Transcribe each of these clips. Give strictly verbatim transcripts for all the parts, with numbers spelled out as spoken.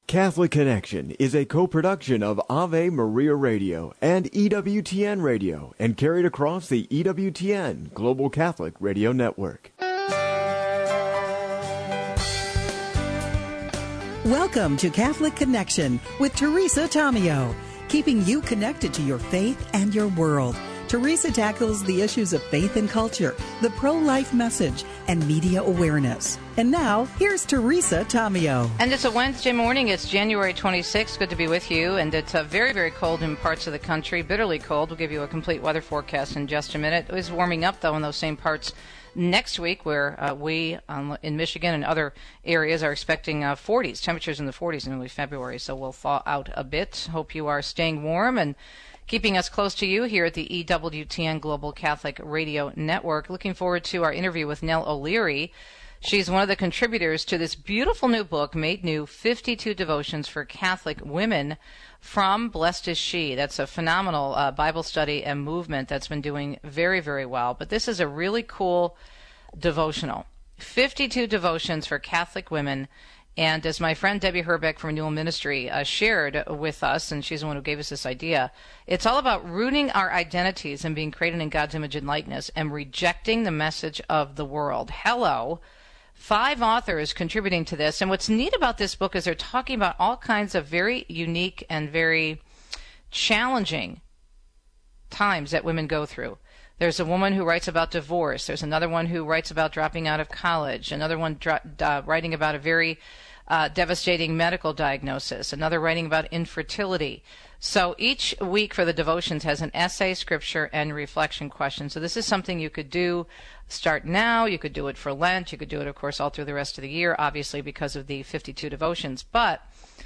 Catholic Connection is a co-production of Ave Maria Radio and E W T N Radio and carried across the E W T N Global Catholic Radio Network. Welcome to Catholic Connection with Teresa Tomeo, keeping you connected to your faith and your world. Teresa tackles the issues of faith and culture, the pro-life message, and media awareness. And now, here's Teresa Tomeo. And it's a Wednesday morning. It's January twenty-sixth. Good to be with you. And it's uh, very, very cold in parts of the country, bitterly cold. We'll give you a complete weather forecast in just a minute. It is warming up, though, in those same parts next week, where uh, we um, in Michigan and other areas are expecting uh, forties, temperatures in the forties in early February. So we'll thaw out a bit. Hope you are staying warm and keeping us close to you here at the E W T N Global Catholic Radio Network. Looking forward to our interview with Nell O'Leary. She's one of the contributors to this beautiful new book, Made New, fifty-two Devotions for Catholic Women from Blessed Is She. That's a phenomenal uh, Bible study and movement that's been doing very, very well. But this is a really cool devotional. fifty-two devotions for Catholic women. And as my friend Debbie Herbeck from Newell Ministry uh, shared with us, and she's the one who gave us this idea, it's all about rooting our identities and being created in God's image and likeness and rejecting the message of the world. Hello. Five authors contributing to this. And what's neat about this book is they're talking about all kinds of very unique and very challenging times that women go through. There's a woman who writes about divorce. There's another one who writes about dropping out of college. Another one dro- uh, writing about a very uh, devastating medical diagnosis. Another writing about infertility. So each week for the devotions has an essay, scripture, and reflection question. So this is something you could do, start now. You could do it for Lent. You could do it, of course, all through the rest of the year, obviously because of the fifty-two devotions. But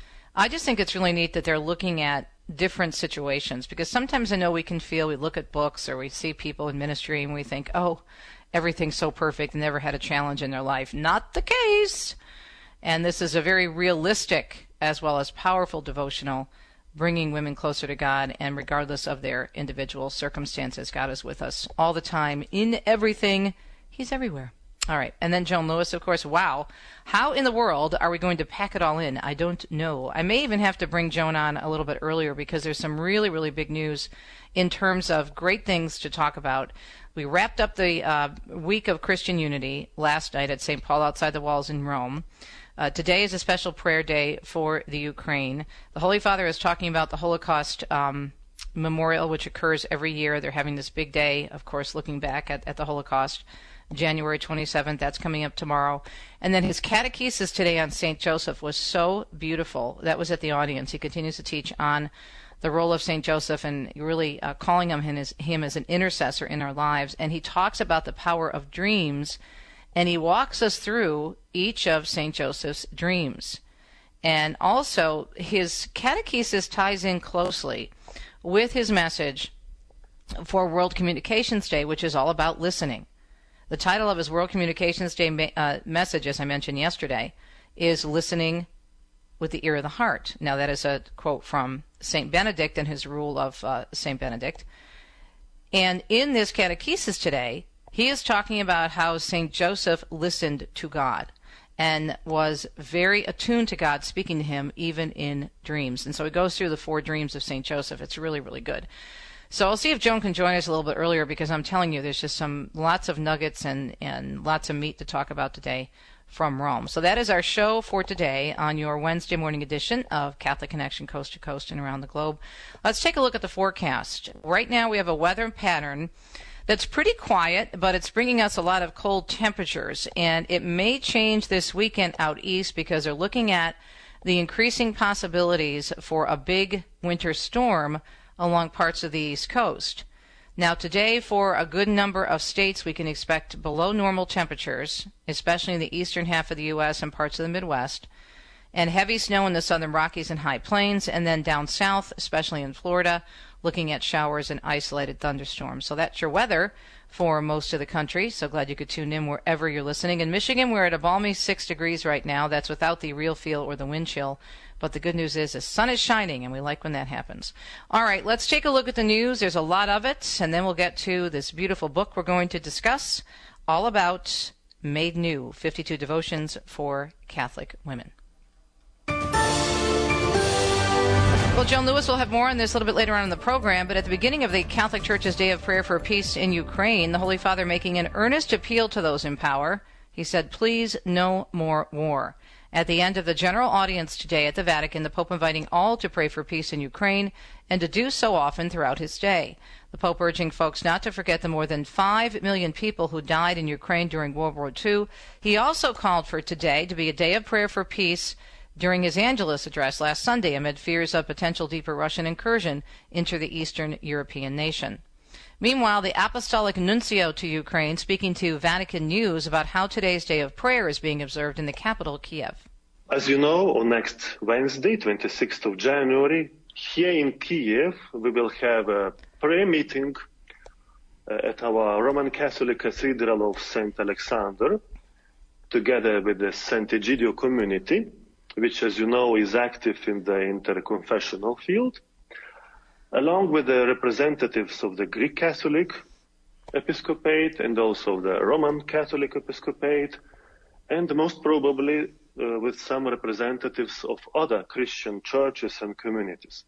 I just think it's really neat that they're looking at different situations, because sometimes I know we can feel, we look at books or we see people in ministry and we think, oh, everything's so perfect and never had a challenge in their life. Not the case. And this is a very realistic as well as powerful devotional, bringing women closer to God, and regardless of their individual circumstances, God is with us all the time in everything. He's everywhere. All right. And then Joan Lewis, of course. Wow. How in the world are we going to pack it all in? I don't know. I may even have to bring Joan on a little bit earlier, because there's some really, really big news in terms of great things to talk about. We wrapped up the uh, week of Christian unity last night at Saint Paul outside the walls in Rome. Uh, today is a special prayer day for the Ukraine. The Holy Father is talking about the Holocaust um, memorial, which occurs every year. They're having this big day, of course, looking back at, at the Holocaust. January twenty-seventh, that's coming up tomorrow. And then his catechesis today on Saint Joseph was so beautiful. That was at the audience. He continues to teach on the role of Saint Joseph and really uh, calling him his, him as an intercessor in our lives. And he talks about the power of dreams, and he walks us through each of Saint Joseph's dreams. And also, his catechesis ties in closely with his message for World Communications Day, which is all about listening. The title of his World Communications Day uh, message, as I mentioned yesterday, is Listening with the Ear of the Heart. Now, that is a quote from Saint Benedict and his rule of uh, Saint Benedict. And in this catechesis today, he is talking about how Saint Joseph listened to God and was very attuned to God, speaking to him even in dreams. And so he goes through the four dreams of Saint Joseph. It's really, really good. So I'll see if Joan can join us a little bit earlier, because I'm telling you, there's just some lots of nuggets and, and lots of meat to talk about today from Rome. So that is our show for today on your Wednesday morning edition of Catholic Connection, coast to coast and around the globe. Let's take a look at the forecast. Right now we have a weather pattern that's pretty quiet, but it's bringing us a lot of cold temperatures, and it may change this weekend out east, because they're looking at the increasing possibilities for a big winter storm along parts of the East Coast. Now, today, for a good number of states, we can expect below normal temperatures, especially in the eastern half of the U S and parts of the Midwest, and heavy snow in the southern Rockies and High Plains, and then down south, especially in Florida, looking at showers and isolated thunderstorms. So that's your weather for most of the country. So glad you could tune in wherever you're listening. In Michigan, we're at a balmy six degrees right now. That's without the real feel or the wind chill. But the good news is the sun is shining, and we like when that happens. All right, let's take a look at the news. There's a lot of it, and then we'll get to this beautiful book we're going to discuss, all about Made New, fifty-two Devotions for Catholic Women. Well, Joan Lewis will have more on this a little bit later on in the program, but at the beginning of the Catholic Church's Day of Prayer for Peace in Ukraine, the Holy Father making an earnest appeal to those in power. He said, please, no more war. At the end of the general audience today at the Vatican, the Pope inviting all to pray for peace in Ukraine and to do so often throughout his stay. The Pope urging folks not to forget the more than five million people who died in Ukraine during World War Two. He also called for today to be a day of prayer for peace during his Angelus address last Sunday amid fears of potential deeper Russian incursion into the Eastern European nation. Meanwhile, the Apostolic Nuncio to Ukraine speaking to Vatican News about how today's Day of Prayer is being observed in the capital, Kiev. As you know, on next Wednesday, twenty-sixth of January, here in Kiev, we will have a prayer meeting uh, at our Roman Catholic Cathedral of Saint Alexander, together with the Saint Egidio community, which, as you know, is active in the interconfessional field, along with the representatives of the Greek Catholic Episcopate and also the Roman Catholic Episcopate, and most probably uh, with some representatives of other Christian churches and communities.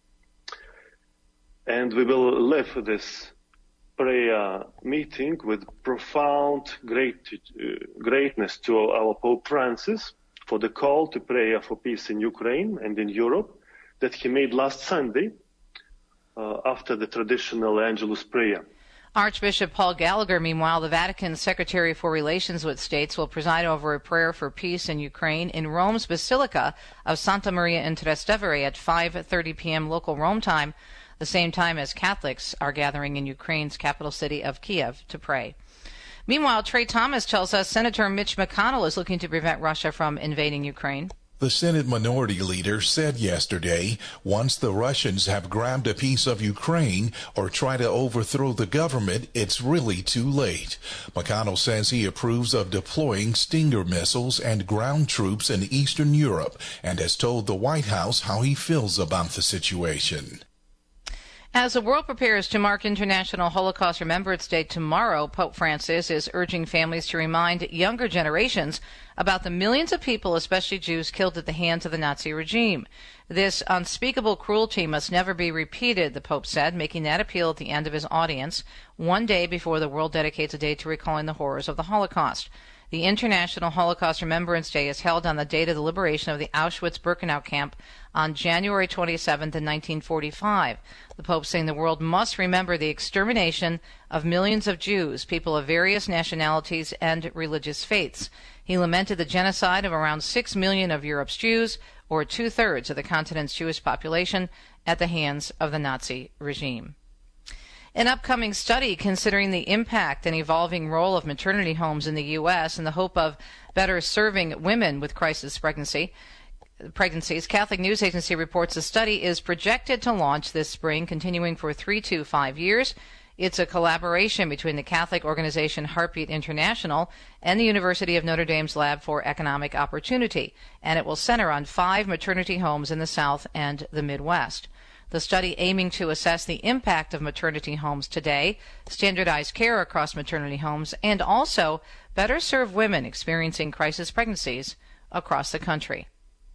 And we will live this prayer meeting with profound great, uh, greatness to our Pope Francis for the call to prayer for peace in Ukraine and in Europe that he made last Sunday uh, after the traditional Angelus prayer. Archbishop Paul Gallagher, meanwhile, the Vatican Secretary for Relations with States, will preside over a prayer for peace in Ukraine in Rome's Basilica of Santa Maria in Trastevere at five thirty p.m. local Rome time, the same time as Catholics are gathering in Ukraine's capital city of Kiev to pray. Meanwhile, Trey Thomas tells us Senator Mitch McConnell is looking to prevent Russia from invading Ukraine. The Senate Minority Leader said yesterday, once the Russians have grabbed a piece of Ukraine or try to overthrow the government, it's really too late. McConnell says he approves of deploying Stinger missiles and ground troops in Eastern Europe and has told the White House how he feels about the situation. As the world prepares to mark International Holocaust Remembrance Day tomorrow, Pope Francis is urging families to remind younger generations about the millions of people, especially Jews, killed at the hands of the Nazi regime. This unspeakable cruelty must never be repeated, the Pope said, making that appeal at the end of his audience, one day before the world dedicates a day to recalling the horrors of the Holocaust. The International Holocaust Remembrance Day is held on the date of the liberation of the Auschwitz-Birkenau camp on January twenty-seventh in nineteen forty-five. The Pope saying the world must remember the extermination of millions of Jews, people of various nationalities and religious faiths. He lamented the genocide of around six million of Europe's Jews, or two-thirds of the continent's Jewish population, at the hands of the Nazi regime. An upcoming study considering the impact and evolving role of maternity homes in the U S in the hope of better serving women with crisis pregnancy, pregnancies. Catholic News Agency reports the study is projected to launch this spring, continuing for three to five years. It's a collaboration between the Catholic organization Heartbeat International and the University of Notre Dame's Lab for Economic Opportunity, and it will center on five maternity homes in the South and the Midwest. The study aiming to assess the impact of maternity homes today, standardized care across maternity homes, and also better serve women experiencing crisis pregnancies across the country.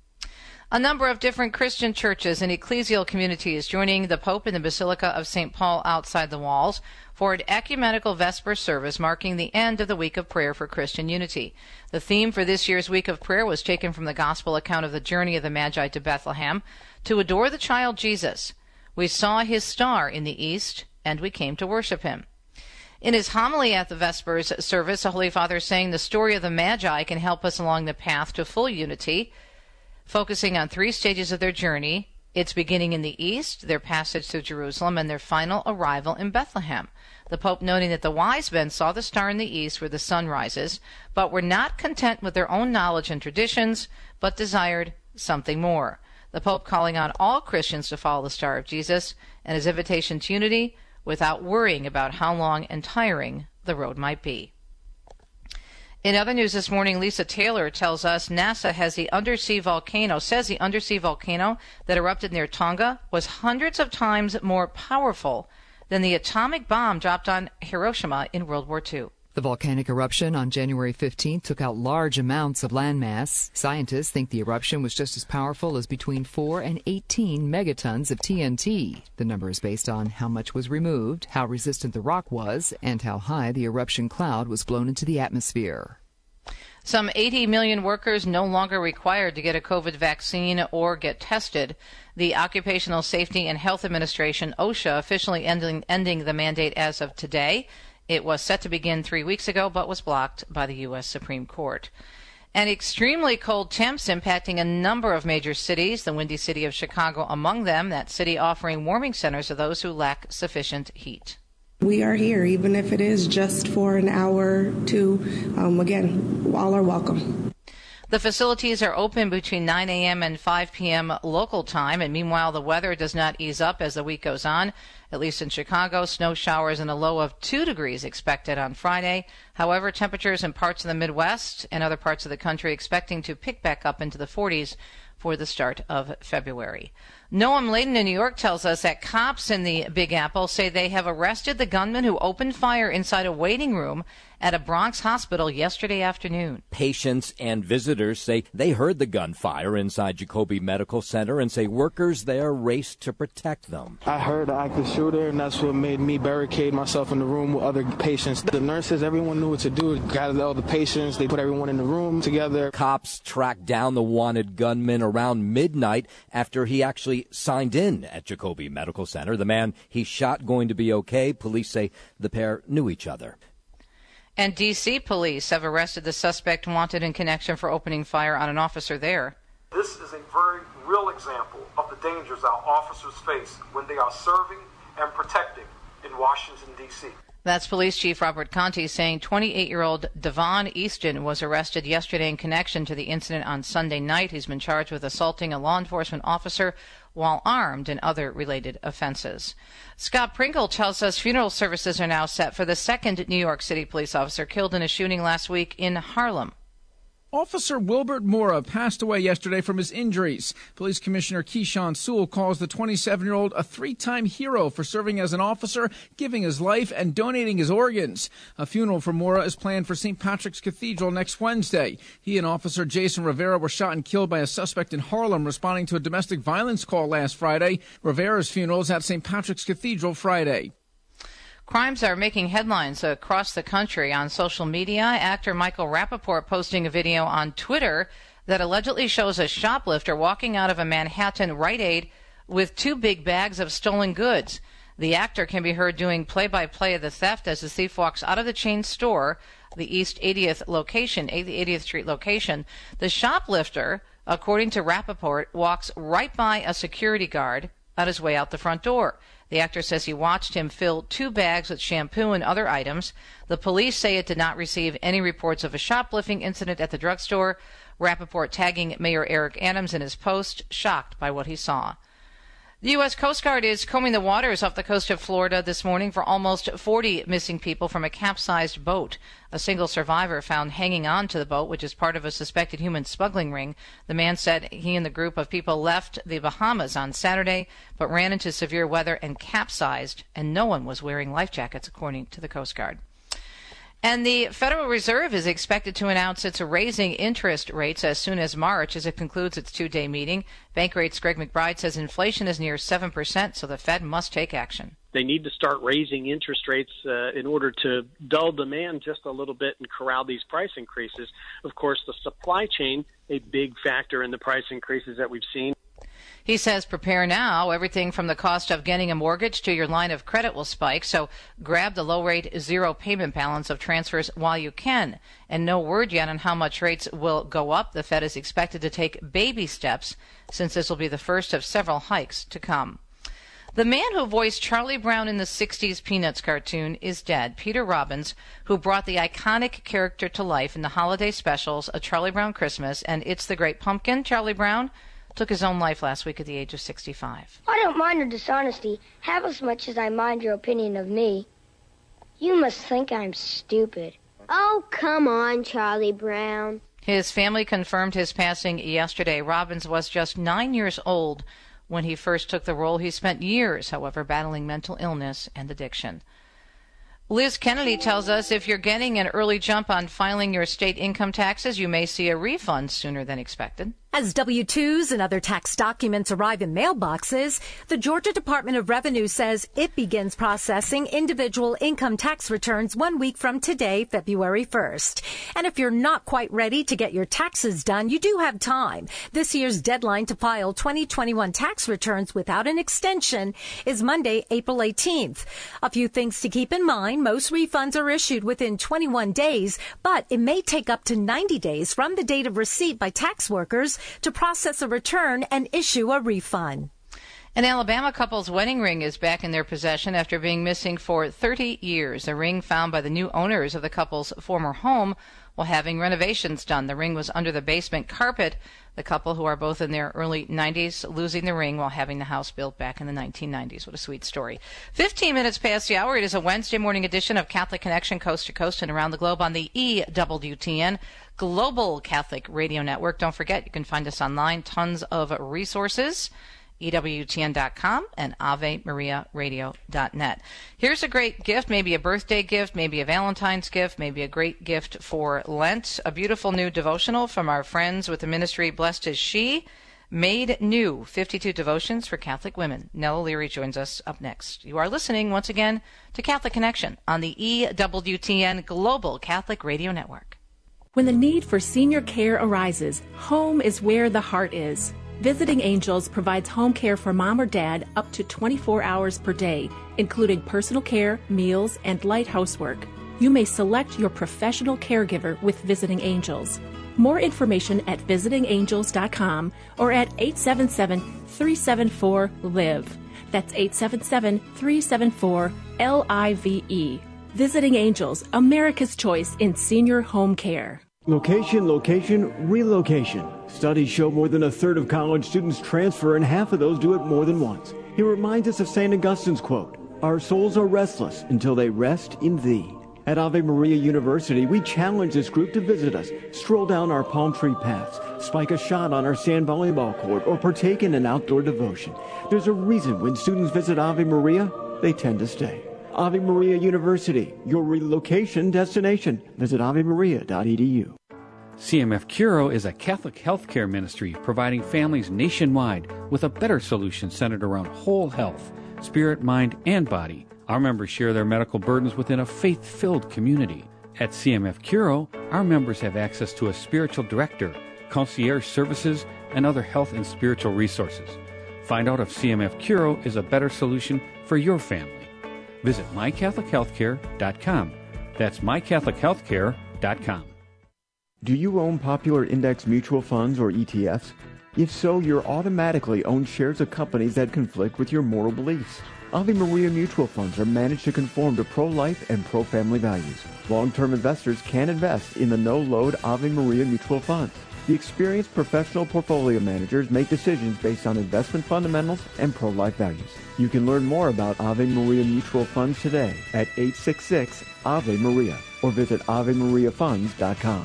A number of different Christian churches and ecclesial communities joining the Pope in the Basilica of Saint Paul outside the walls for an ecumenical Vesper service marking the end of the Week of Prayer for Christian Unity. The theme for this year's Week of Prayer was taken from the Gospel account of the journey of the Magi to Bethlehem to adore the child Jesus. We saw his star in the east, and we came to worship him. In his homily at the Vespers service, the Holy Father saying the story of the Magi can help us along the path to full unity, focusing on three stages of their journey: its beginning in the east, their passage through Jerusalem, and their final arrival in Bethlehem. The Pope noting that the wise men saw the star in the east where the sun rises, but were not content with their own knowledge and traditions, but desired something more. The Pope calling on all Christians to follow the star of Jesus and his invitation to unity without worrying about how long and tiring the road might be. In other news this morning, Lisa Taylor tells us NASA has the undersea volcano, says the undersea volcano that erupted near Tonga was hundreds of times more powerful than the atomic bomb dropped on Hiroshima in World War Two. The volcanic eruption on January fifteenth took out large amounts of landmass. Scientists think the eruption was just as powerful as between four and eighteen megatons of T N T. The number is based on how much was removed, how resistant the rock was, and how high the eruption cloud was blown into the atmosphere. Some eighty million workers no longer required to get a COVID vaccine or get tested. The Occupational Safety and Health Administration, OSHA, officially ending, ending the mandate as of today. It was set to begin three weeks ago, but was blocked by the U S Supreme Court. And extremely cold temps impacting a number of major cities, the windy city of Chicago among them, that city offering warming centers to those who lack sufficient heat. We are here, even if it is just for an hour or two. Um, again, all are welcome. The facilities are open between nine a.m. and five p.m. local time, and meanwhile the weather does not ease up as the week goes on. At least in Chicago, snow showers and a low of two degrees expected on Friday. However, temperatures in parts of the Midwest and other parts of the country expecting to pick back up into the forties for the start of February. Noam Layden in New York tells us that cops in the Big Apple say they have arrested the gunman who opened fire inside a waiting room at a Bronx hospital yesterday afternoon. Patients and visitors say they heard the gunfire inside Jacoby Medical Center and say workers there raced to protect them. I heard the active shooter, and that's what made me barricade myself in the room with other patients. The nurses, everyone knew what to do. Gathered all the patients. They put everyone in the room together. Cops tracked down the wanted gunman around midnight after he actually signed in at Jacoby Medical Center. The man he shot going to be okay. Police say the pair knew each other. And D C police have arrested the suspect wanted in connection for opening fire on an officer there. This is a very real example of the dangers our officers face when they are serving and protecting in Washington, D C That's Police Chief Robert Conti saying twenty-eight-year-old Devon Easton was arrested yesterday in connection to the incident on Sunday night. He's been charged with assaulting a law enforcement officer while armed and other related offenses. Scott Pringle tells us funeral services are now set for the second New York City police officer killed in a shooting last week in Harlem. Officer Wilbert Mora passed away yesterday from his injuries. Police Commissioner Keyshawn Sewell calls the twenty-seven-year-old a three-time hero for serving as an officer, giving his life, and donating his organs. A funeral for Mora is planned for Saint Patrick's Cathedral next Wednesday. He and Officer Jason Rivera were shot and killed by a suspect in Harlem responding to a domestic violence call last Friday. Rivera's funeral is at Saint Patrick's Cathedral Friday. Crimes are making headlines across the country on social media. Actor Michael Rappaport posting a video on Twitter that allegedly shows a shoplifter walking out of a Manhattan Rite Aid with two big bags of stolen goods. The actor can be heard doing play-by-play of the theft as the thief walks out of the chain store, the East eightieth location, the eightieth Street location. The shoplifter, according to Rappaport, walks right by a security guard on his way out the front door. The actor says he watched him fill two bags with shampoo and other items. The police say it did not receive any reports of a shoplifting incident at the drugstore. Rappaport tagging Mayor Eric Adams in his post, shocked by what he saw. The U S Coast Guard is combing the waters off the coast of Florida this morning for almost forty missing people from a capsized boat. A single survivor found hanging on to the boat, which is part of a suspected human smuggling ring. The man said he and the group of people left the Bahamas on Saturday, but ran into severe weather and capsized, and no one was wearing life jackets, according to the Coast Guard. And the Federal Reserve is expected to announce it's raising interest rates as soon as March as it concludes its two-day meeting. Bankrate's Greg McBride says inflation is near seven percent, so the Fed must take action. They need to start raising interest rates uh, in order to dull demand just a little bit and corral these price increases. Of course, the supply chain, a big factor in the price increases that we've seen. He says prepare now. Everything from the cost of getting a mortgage to your line of credit will spike, so grab the low-rate zero payment balance of transfers while you can. And no word yet on how much rates will go up. The Fed is expected to take baby steps since this will be the first of several hikes to come. The man who voiced Charlie Brown in the sixties Peanuts cartoon is dead. Peter Robbins, who brought the iconic character to life in the holiday specials A Charlie Brown Christmas and It's the Great Pumpkin, Charlie Brown, took his own life last week at the age of sixty-five. I don't mind your dishonesty half as much as I mind your opinion of me. You must think I'm stupid. Oh, come on, Charlie Brown. His family confirmed his passing yesterday. Robbins was just nine years old when he first took the role. He spent years, however, battling mental illness and addiction. Liz Kennedy tells us if you're getting an early jump on filing your state income taxes, you may see a refund sooner than expected. As W two's and other tax documents arrive in mailboxes, the Georgia Department of Revenue says it begins processing individual income tax returns one week from today, February first. And if you're not quite ready to get your taxes done, you do have time. This year's deadline to file twenty twenty-one tax returns without an extension is Monday, April eighteenth. A few things to keep in mind. Most refunds are issued within twenty-one days, but it may take up to ninety days from the date of receipt by tax workers to process a return and issue a refund. An Alabama couple's wedding ring is back in their possession after being missing for thirty years. A ring found by the new owners of the couple's former home while having renovations done. The ring was under the basement carpet. The couple, who are both in their early nineties, losing the ring while having the house built back in the nineteen nineties. What a sweet story. fifteen minutes past the hour. It is a Wednesday morning edition of Catholic Connection, coast to coast and around the globe on the E W T N Global Catholic Radio Network. Don't forget, you can find us online. Tons of resources. E W T N dot com and Ave Maria Radio dot net. Here's a great gift, maybe a birthday gift, maybe a Valentine's gift, maybe a great gift for Lent. A beautiful new devotional from our friends with the ministry Blessed is She, Made New, fifty-two devotions for Catholic women. Nell O'Leary joins us up next. You are listening once again to Catholic Connection on the E W T N Global Catholic Radio Network. When the need for senior care arises, home is where the heart is. Visiting Angels provides home care for mom or dad up to twenty-four hours per day, including personal care, meals, and light housework. You may select your professional caregiver with Visiting Angels. More information at visiting angels dot com or at eight seven seven, three seven four, L I V E. That's eight seven seven, three seven four, L I V E. Visiting Angels, America's choice in senior home care. Location, location, relocation. Studies show more than a third of college students transfer, and half of those do it more than once. He reminds us of Saint Augustine's quote, "Our souls are restless until they rest in thee." At Ave Maria University, we challenge this group to visit us, stroll down our palm tree paths, spike a shot on our sand volleyball court, or partake in an outdoor devotion. There's a reason when students visit Ave Maria, they tend to stay. Ave Maria University, your relocation destination. Visit ave maria dot e d u. C M F Curo is a Catholic healthcare ministry providing families nationwide with a better solution centered around whole health, spirit, mind, and body. Our members share their medical burdens within a faith-filled community. At C M F Curo, our members have access to a spiritual director, concierge services, and other health and spiritual resources. Find out if C M F Curo is a better solution for your family. Visit my catholic healthcare dot com. That's my catholic healthcare dot com. Do you own popular index mutual funds or E T Fs? If so, you're automatically own shares of companies that conflict with your moral beliefs. Ave Maria mutual funds are managed to conform to pro-life and pro-family values. Long-term investors can invest in the no-load Ave Maria mutual funds. The experienced professional portfolio managers make decisions based on investment fundamentals and pro-life values. You can learn more about Ave Maria mutual funds today at eight six six, A V E Maria or visit ave maria funds dot com.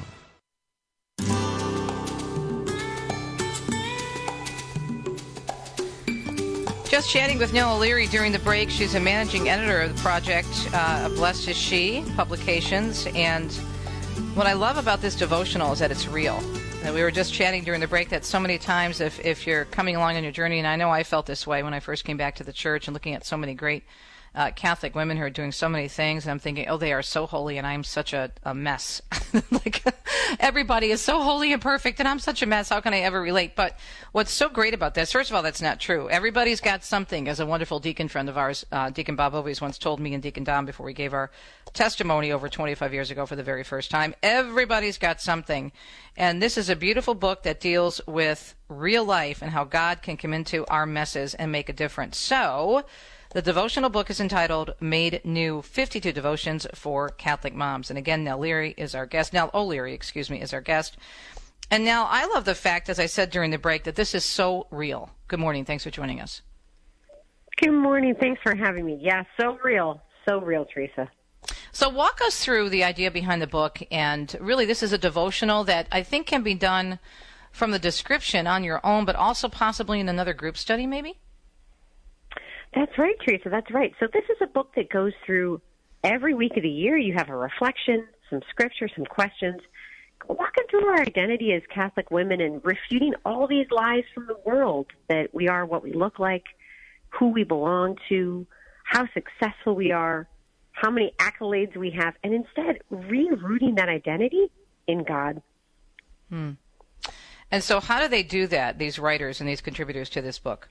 Just chatting with Nell O'Leary during the break. She's a managing editor of the project uh, Blessed is She Publications. And what I love about this devotional is that it's real. And we were just chatting during the break that so many times if, if you're coming along on your journey, and I know I felt this way when I first came back to the church and looking at so many great uh, Catholic women who are doing so many things, and I'm thinking, oh, they are so holy, and I'm such a, a mess. Like, everybody is so holy and perfect, and I'm such a mess. How can I ever relate? But what's so great about this, first of all, that's not true. Everybody's got something, as a wonderful deacon friend of ours, uh, Deacon Bob Ovies, once told me and Deacon Don before we gave our testimony over twenty-five years ago for the very first time. Everybody's got something. And this is a beautiful book that deals with real life and how God can come into our messes and make a difference. So, the devotional book is entitled Made New, fifty-two Devotions for Catholic Moms. And again, Nell Leary is our guest. Nell O'Leary, excuse me, is our guest. And Nell, I love the fact, as I said during the break, that this is so real. Good morning. Thanks for joining us. Good morning. Thanks for having me. Yeah, so real. So real, Teresa. So walk us through the idea behind the book. And really, this is a devotional that I think can be done from the description on your own, but also possibly in another group study, maybe? That's right, Teresa. That's right. So this is a book that goes through every week of the year you have a reflection, some scripture, some questions, walking through our identity as Catholic women and refuting all these lies from the world that we are what we look like, who we belong to, how successful we are, how many accolades we have, and instead re-rooting that identity in God. Hmm. And so how do they do that, these writers and these contributors to this book?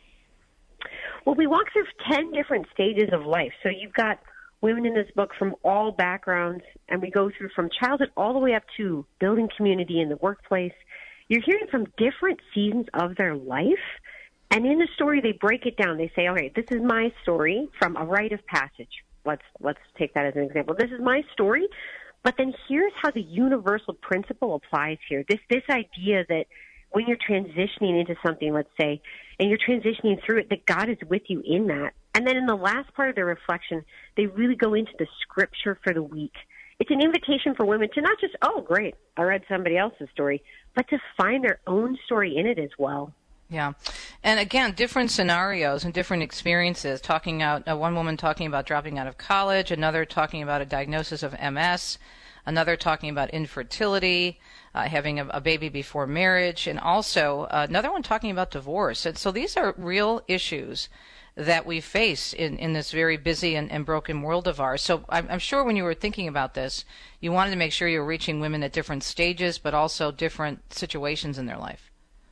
Well, we walk through ten different stages of life. So you've got women in this book from all backgrounds, and we go through from childhood all the way up to building community in the workplace. You're hearing from different seasons of their life, and in the story they break it down. They say, okay, this is my story from a rite of passage. Let's let's take that as an example. This is my story, but then here's how the universal principle applies here. This this idea that when you're transitioning into something, let's say, and you're transitioning through it, that God is with you in that. And then in the last part of their reflection, they really go into the scripture for the week. It's an invitation for women to not just, oh, great, I read somebody else's story, but to find their own story in it as well. Yeah. And again, different scenarios and different experiences, talking out, uh, one woman talking about dropping out of college, another talking about a diagnosis of M S, another talking about infertility, uh, having a, a baby before marriage, and also uh, another one talking about divorce. And so these are real issues that we face in, in this very busy and, and broken world of ours. So I'm, I'm sure when you were thinking about this, you wanted to make sure you were reaching women at different stages, but also different situations in their life.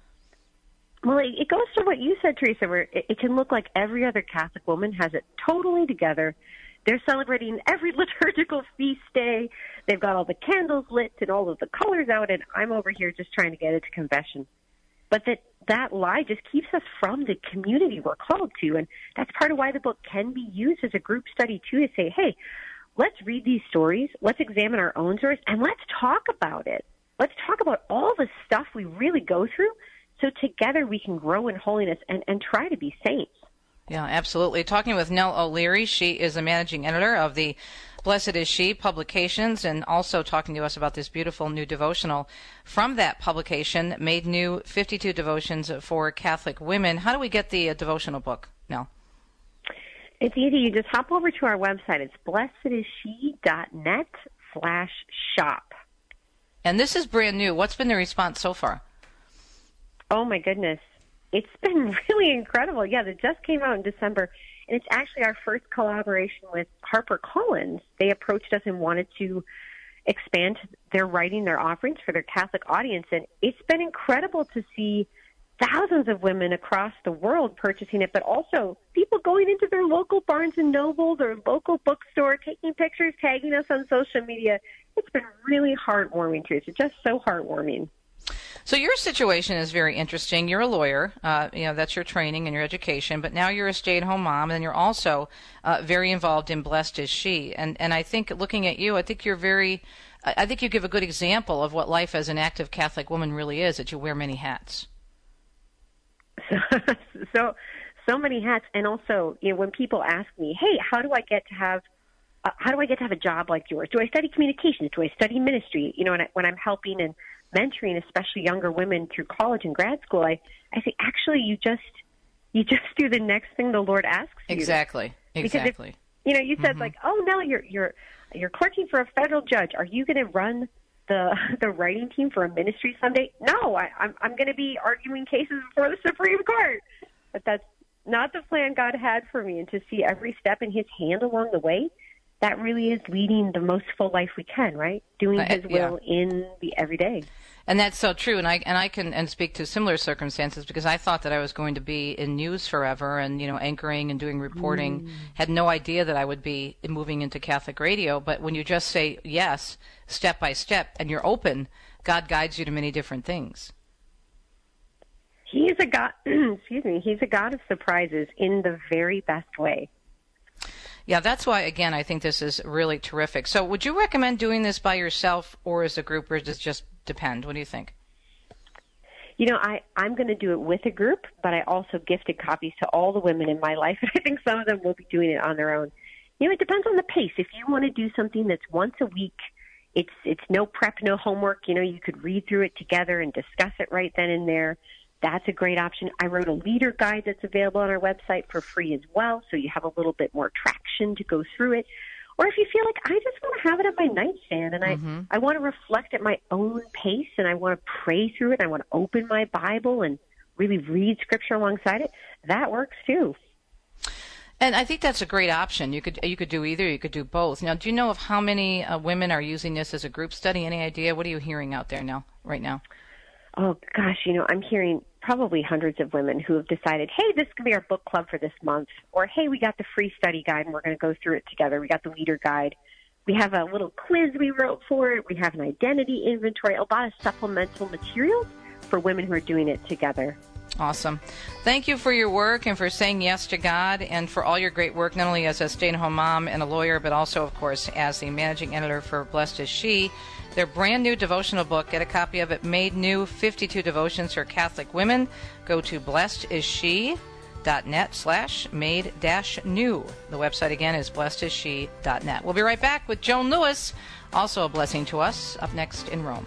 Well, it, it goes to what you said, Teresa, where it, it can look like every other Catholic woman has it totally together. They're celebrating every liturgical feast day. They've got all the candles lit and all of the colors out, and I'm over here just trying to get it to confession. But that, that lie just keeps us from the community we're called to, and that's part of why the book can be used as a group study, too, to say, hey, let's read these stories, let's examine our own stories, and let's talk about it. Let's talk about all the stuff we really go through, so together we can grow in holiness and, and try to be saints. Yeah, absolutely. Talking with Nell O'Leary. She is the managing editor of the Blessed Is She publications, and also talking to us about this beautiful new devotional from that publication, Made New, fifty-two Devotions for Catholic Women. How do we get the uh, devotional book, Nell? It's easy. You just hop over to our website. It's blessedisshe.net slash shop. And this is brand new. What's been the response so far? Oh, my goodness. It's been really incredible. Yeah, it just came out in December, and it's actually our first collaboration with HarperCollins. They approached us and wanted to expand their writing, their offerings for their Catholic audience, and it's been incredible to see thousands of women across the world purchasing it, but also people going into their local Barnes and Noble, their local bookstore, taking pictures, tagging us on social media. It's been really heartwarming, too. It's just so heartwarming. So your situation is very interesting. You're a lawyer, uh, you know, that's your training and your education, but now you're a stay-at-home mom, and you're also uh, very involved in Blessed Is She. And and I think looking at you, I think you're very, I think you give a good example of what life as an active Catholic woman really is, that you wear many hats. So, so, so many hats, and also, you know, when people ask me, hey, how do I get to have, uh, how do I get to have a job like yours? Do I study communications? Do I study ministry? You know, when, I, when I'm helping and mentoring, especially younger women through college and grad school, I, I say, actually, you just you just do the next thing the Lord asks you. Exactly, exactly. If, you know, you said mm-hmm. like, oh no, you're you're you're clerking for a federal judge. Are you going to run the the writing team for a ministry someday? No, I, I'm I'm going to be arguing cases before the Supreme Court. But that's not the plan God had for me. And to see every step in His hand along the way, that really is leading the most full life we can, right? Doing uh, His will yeah. in the everyday. And that's so true, and I and I can and speak to similar circumstances, because I thought that I was going to be in news forever and, you know, anchoring and doing reporting. Mm. Had no idea that I would be moving into Catholic radio. But when you just say yes, step by step, and you're open, God guides you to many different things. He's a God. excuse me. He's a God of surprises in the very best way. Yeah, that's why, again, I think this is really terrific. So would you recommend doing this by yourself or as a group, or does it just depend? What do you think? You know, I, I'm going to do it with a group, but I also gifted copies to all the women in my life, and I think some of them will be doing it on their own. You know, it depends on the pace. If you want to do something that's once a week, it's it's no prep, no homework. You know, you could read through it together and discuss it right then and there. That's a great option. I wrote a leader guide that's available on our website for free as well, so you have a little bit more traction to go through it. Or if you feel like, I just want to have it at my nightstand and I, mm-hmm. I want to reflect at my own pace and I want to pray through it. And I want to open my Bible and really read Scripture alongside it. That works too. And I think that's a great option. You could you could do either. You could do both. Now, do you know of how many uh, women are using this as a group study? Any idea? What are you hearing out there now, right now? Oh, gosh, you know, I'm hearing probably hundreds of women who have decided, hey, this could be our book club for this month. Or, hey, we got the free study guide and we're going to go through it together. We got the leader guide. We have a little quiz we wrote for it. We have an identity inventory, a lot of supplemental materials for women who are doing it together. Awesome. Thank you for your work and for saying yes to God and for all your great work, not only as a stay-at-home mom and a lawyer, but also, of course, as the managing editor for Blessed Is She, their brand new devotional book. Get a copy of it, Made New, fifty-two Devotions for Catholic Women. Go to blessed is she dot net slash made dash new. The website again is blessed is she dot net. We'll be right back with Joan Lewis, also a blessing to us, up next in Rome.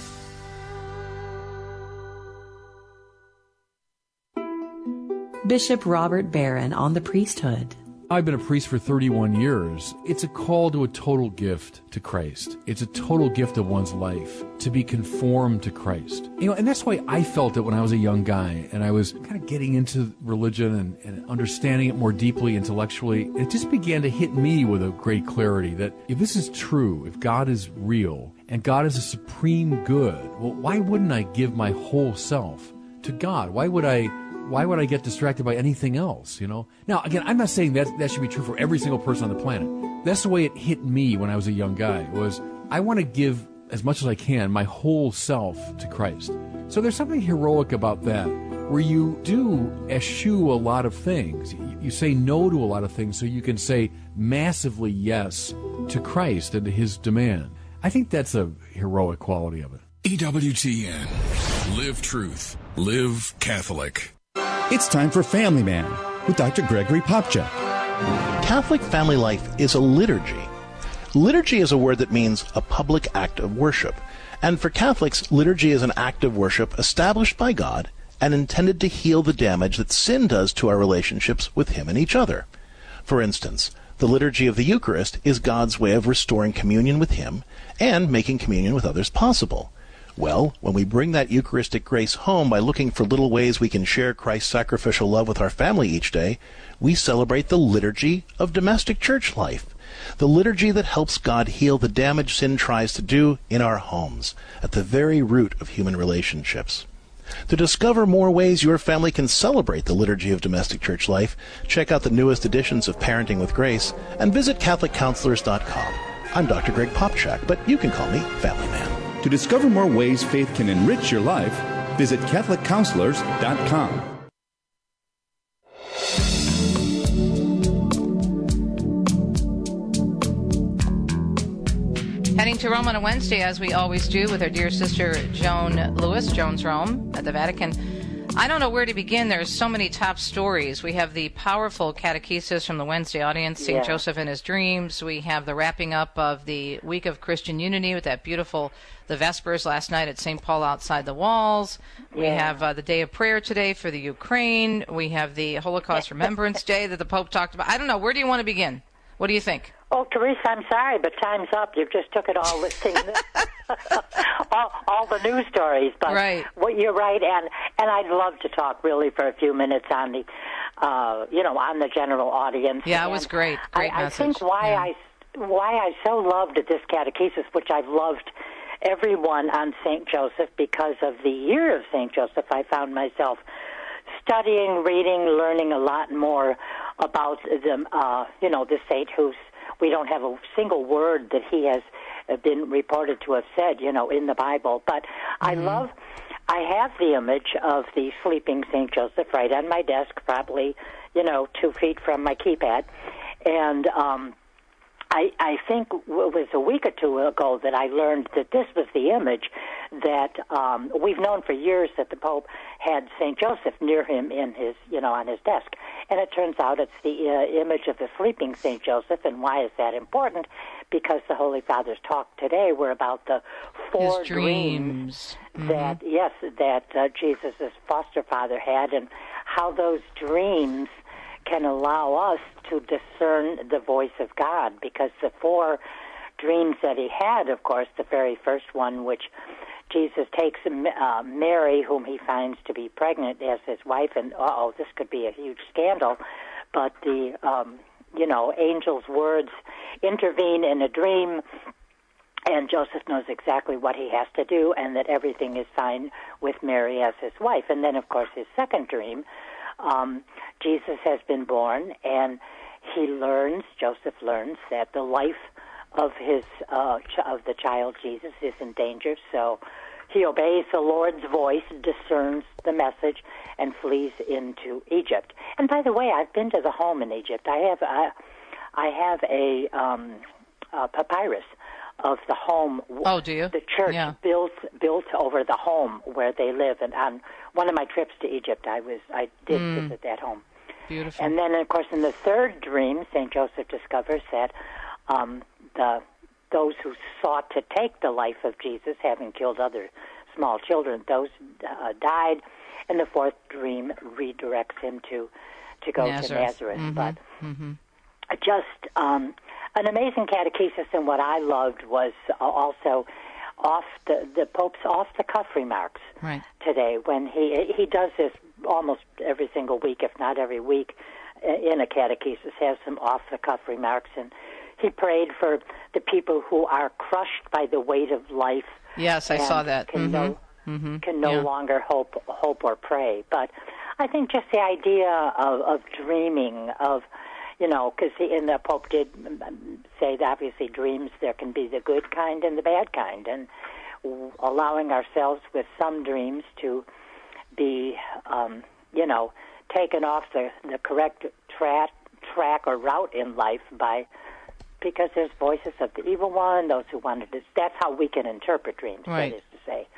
Bishop Robert Barron on the priesthood. I've been a priest for thirty-one years. It's a call to a total gift to Christ. It's a total gift of one's life to be conformed to Christ. You know, and that's why I felt it when I was a young guy and I was kind of getting into religion and, and understanding it more deeply intellectually. It just began to hit me with a great clarity that if this is true, if God is real and God is a supreme good, well, why wouldn't I give my whole self to God? Why would I Why would I get distracted by anything else, you know? Now, again, I'm not saying that that should be true for every single person on the planet. That's the way it hit me when I was a young guy, was I want to give as much as I can my whole self to Christ. So there's something heroic about that, where you do eschew a lot of things. You say no to a lot of things so you can say massively yes to Christ and to His demand. I think that's a heroic quality of it. E W T N. Live truth. Live Catholic. It's time for Family Man with Doctor Gregory Popcak. Catholic family life is a liturgy. Liturgy is a word that means a public act of worship. And for Catholics, liturgy is an act of worship established by God and intended to heal the damage that sin does to our relationships with Him and each other. For instance, the liturgy of the Eucharist is God's way of restoring communion with Him and making communion with others possible. Well, when we bring that Eucharistic grace home by looking for little ways we can share Christ's sacrificial love with our family each day, we celebrate the liturgy of domestic church life, the liturgy that helps God heal the damage sin tries to do in our homes, at the very root of human relationships. To discover more ways your family can celebrate the liturgy of domestic church life, check out the newest editions of Parenting with Grace and visit Catholic Counselors dot com. I'm Doctor Greg Popcak, but you can call me Family Man. To discover more ways faith can enrich your life, visit Catholic Counselors dot com. Heading to Rome on a Wednesday, as we always do, with our dear sister Joan Lewis, Joan's Rome at the Vatican. I don't know where to begin. There's so many top stories. We have the powerful catechesis from the Wednesday audience, Saint Yeah. Joseph in His Dreams. We have the wrapping up of the Week of Christian Unity with that beautiful, the Vespers last night at Saint Paul outside the walls. We Yeah. have uh, the Day of Prayer today for the Ukraine. We have the Holocaust Remembrance Day that the Pope talked about. I don't know. Where do you want to begin? What do you think? Oh, Teresa, I'm sorry, but time's up. You just took it all listing all, all the news stories. But right. Well, you're right, and and I'd love to talk really for a few minutes on the, uh, you know, on the general audience. Yeah, and it was great. Great I, message. I think why yeah. I why I so loved this catechesis, which I've loved everyone on Saint Joseph, because of the year of Saint Joseph, I found myself studying, reading, learning a lot more about the, uh, you know, the saint who's. We don't have a single word that he has been reported to have said, you know, in the Bible. But mm-hmm. I love, I have the image of the sleeping Saint Joseph right on my desk, probably, you know, two feet from my keypad. And um, I, I think it was a week or two ago that I learned that this was the image that um, we've known for years that the Pope had Saint Joseph near him in his, you know, on his desk. And it turns out it's the uh, image of the sleeping Saint Joseph. And why is that important? Because the Holy Fathers talk today were about the four his dreams, dreams that, mm-hmm. yes, that uh, Jesus' foster father had, and how those dreams can allow us to discern the voice of God, because the four dreams that he had, of course, the very first one, which Jesus takes uh, Mary, whom he finds to be pregnant, as his wife, and uh-oh, this could be a huge scandal, but the, um, you know, angel's words intervene in a dream, and Joseph knows exactly what he has to do, and that everything is fine with Mary as his wife. And then, of course, his second dream, um, Jesus has been born, and he learns, Joseph learns, that the life of his uh, ch- of the child Jesus is in danger. So he obeys the Lord's voice, discerns the message, and flees into Egypt. And by the way, I've been to the home in Egypt. I have I, I have a, um, a papyrus of the home. Oh, do you? The church yeah. built built over the home where they live. And on one of my trips to Egypt, I was I did mm. visit that home. Beautiful. And then, of course, in the third dream, Saint Joseph discovers that um, the those who sought to take the life of Jesus, having killed other small children, those uh, died. And the fourth dream redirects him to to go Nazareth. to Nazareth. Mm-hmm. But mm-hmm. just um, an amazing catechesis, and what I loved was also off the the Pope's off the cuff remarks right. today. When he he does this almost every single week, if not every week, in a catechesis, has some off the cuff remarks, and he prayed for the people who are crushed by the weight of life. Yes, I saw that. Can mm-hmm. no, mm-hmm. can no yeah. longer hope hope or pray. But I think just the idea of, of dreaming of, you know, because and the Pope did say that obviously dreams, there can be the good kind and the bad kind, and allowing ourselves with some dreams to be, um, you know, taken off the, the correct track, track or route in life by, because there's voices of the evil one, those who wanted to, that's how we can interpret dreams, right. that is to say.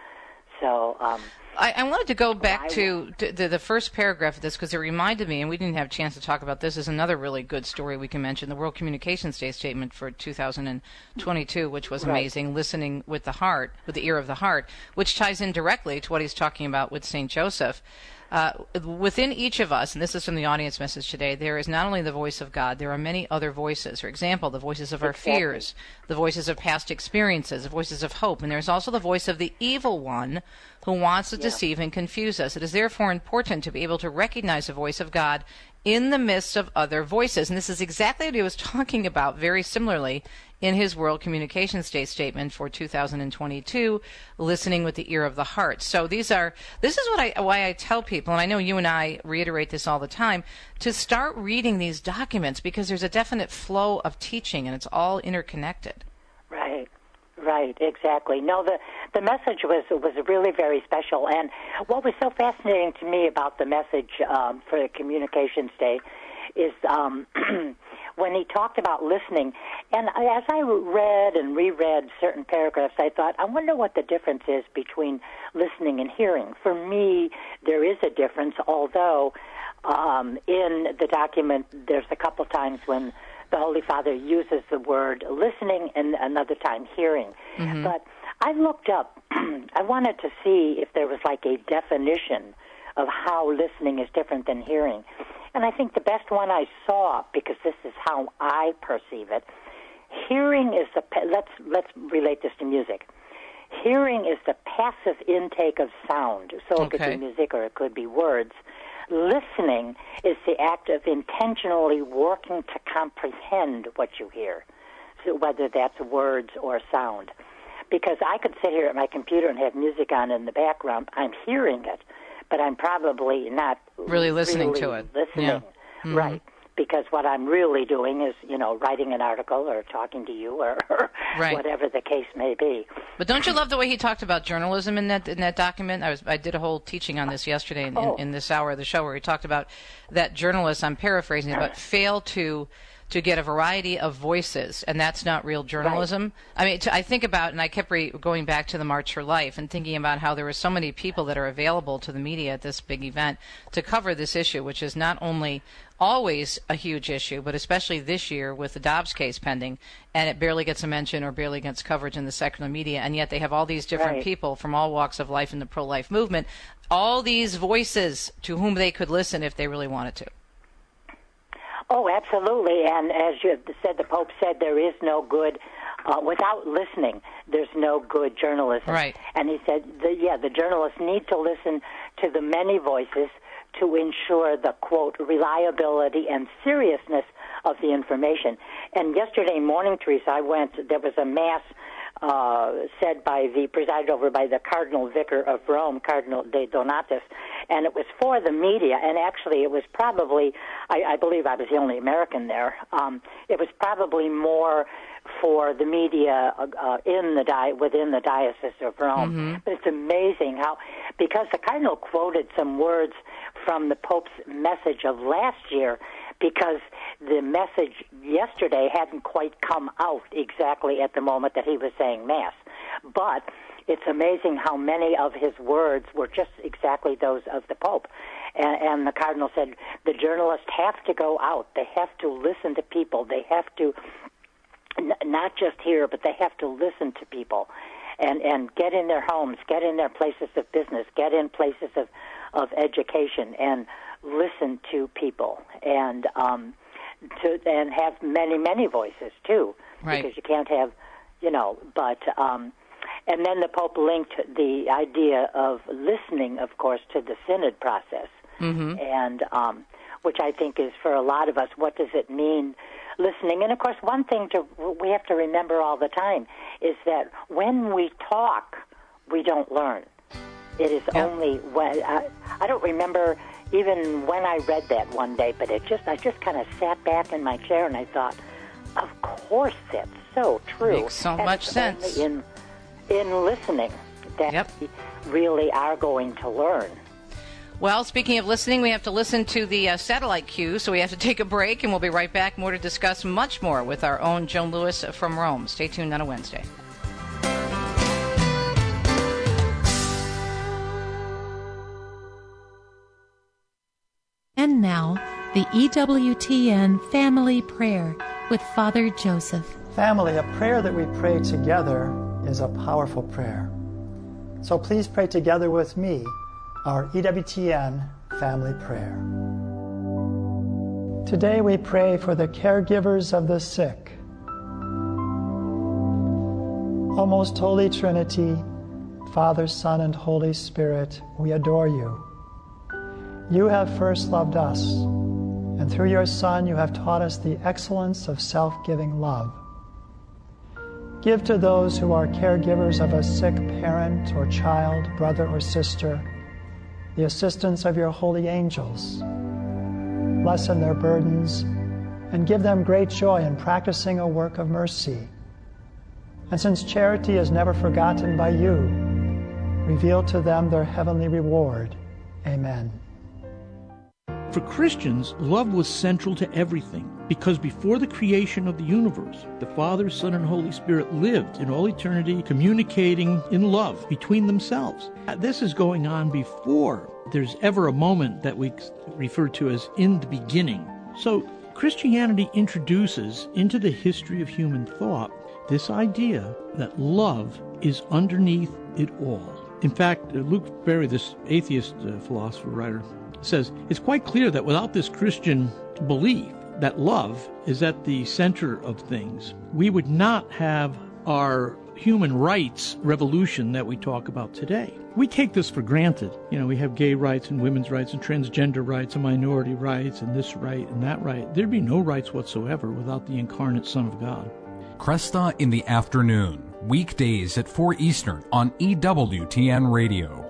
So um, I, I wanted to go back I, to, to the, the first paragraph of this, because it reminded me, and we didn't have a chance to talk about this, is another really good story we can mention, the World Communications Day statement for two thousand twenty-two, which was right. amazing, listening with the heart, with the ear of the heart, which ties in directly to what he's talking about with Saint Joseph. Uh, within each of us, and this is from the audience message today, there is not only the voice of God, there are many other voices. For example, the voices of our exactly. fears, the voices of past experiences, the voices of hope, and there's also the voice of the evil one who wants to yeah. deceive and confuse us. It is therefore important to be able to recognize the voice of God in the midst of other voices. And this is exactly what he was talking about very similarly in his World Communications Day statement for two thousand twenty-two, listening with the ear of the heart. So these are, this is what I, why I tell people, and I know you and I reiterate this all the time, to start reading these documents, because there's a definite flow of teaching and it's all interconnected. Right. Right, exactly. No, the the message was was really very special, and what was so fascinating to me about the message um, for the Communications Day is um, when he talked about listening. And as I read and reread certain paragraphs, I thought, I wonder what the difference is between listening and hearing. For me, there is a difference, although um, in the document there's a couple times when the Holy Father uses the word listening and another time hearing. Mm-hmm. But I looked up, I wanted to see if there was like a definition of how listening is different than hearing. And I think the best one I saw, because this is how I perceive it, hearing is the, let's, let's relate this to music. Hearing is the passive intake of sound. So it okay. could be music or it could be words. Listening is the act of intentionally working to comprehend what you hear, so whether that's words or sound. Because I could sit here at my computer and have music on in the background. I'm hearing it, but I'm probably not really listening really to it. Listening, yeah. mm-hmm. right? Because what I'm really doing is, you know, writing an article or talking to you or, or right. whatever the case may be. But don't you love the way he talked about journalism in that in that document? I was I did a whole teaching on this yesterday in, oh. in, in this hour of the show where he talked about that journalists, I'm paraphrasing, but fail to to get a variety of voices, and that's not real journalism. Right. I mean, to, I think about, and I kept re- going back to the March for Life and thinking about how there were so many people that are available to the media at this big event to cover this issue, which is not only always a huge issue, but especially this year with the Dobbs case pending, and it barely gets a mention or barely gets coverage in the secular media, and yet they have all these different right. people from all walks of life in the pro-life movement, all these voices to whom they could listen if they really wanted to. Oh, absolutely. And as you said, the Pope said there is no good, uh, without listening, there's no good journalism. Right. And he said, the, yeah, the journalists need to listen to the many voices to ensure the, quote, reliability and seriousness of the information. And yesterday morning, Teresa, I went, there was a mass uh, said by the, presided over by the Cardinal Vicar of Rome, Cardinal De Donatis, and it was for the media, and actually it was probably, I, I believe I was the only American there, um, it was probably more for the media uh, in the di- within the Diocese of Rome. Mm-hmm. But it's amazing how, because the Cardinal quoted some words from the Pope's message of last year, because the message yesterday hadn't quite come out exactly at the moment that he was saying Mass. But it's amazing how many of his words were just exactly those of the Pope. And, and the Cardinal said the journalists have to go out. They have to listen to people. They have to n- not just hear, but they have to listen to people and, and get in their homes, get in their places of business, get in places of, of education, and listen to people, and um, to and have many, many voices too, right. Because you can't have, you know. But um, and then the Pope linked the idea of listening, of course, to the synod process, mm-hmm. and um, which I think is for a lot of us, what does it mean? Listening, and of course, one thing to we have to remember all the time is that when we talk, we don't learn. It is yeah. only when I, I don't remember. Even when I read that one day, but it just I just kind of sat back in my chair and I thought, of course that's so true. Makes so and much it's sense. In in listening that yep. we really are going to learn. Well, speaking of listening, we have to listen to the uh, satellite cue, so we have to take a break, and we'll be right back more to discuss much more with our own Joan Lewis from Rome. Stay tuned on a Wednesday. And now, the E W T N Family Prayer with Father Joseph. Family, a prayer that we pray together is a powerful prayer. So please pray together with me our E W T N Family Prayer. Today we pray for the caregivers of the sick. O most Holy Trinity, Father, Son, and Holy Spirit, we adore you. You have first loved us, and through your Son you have taught us the excellence of self-giving love. Give to those who are caregivers of a sick parent or child, brother or sister, the assistance of your holy angels. Lessen their burdens and give them great joy in practicing a work of mercy. And since charity is never forgotten by you, reveal to them their heavenly reward. Amen. For Christians, love was central to everything, because before the creation of the universe, the Father, Son, and Holy Spirit lived in all eternity, communicating in love between themselves. This is going on before there's ever a moment that we refer to as in the beginning. So Christianity introduces into the history of human thought this idea that love is underneath it all. In fact, Luke Ferry, this atheist uh, philosopher writer, says it's quite clear that without this Christian belief that love is at the center of things, we would not have our human rights revolution that we talk about today. We take this for granted. You know, we have gay rights and women's rights and transgender rights and minority rights and this right and that right. There'd be no rights whatsoever without the incarnate Son of God. Cresta in the afternoon, weekdays at four Eastern on E W T N Radio.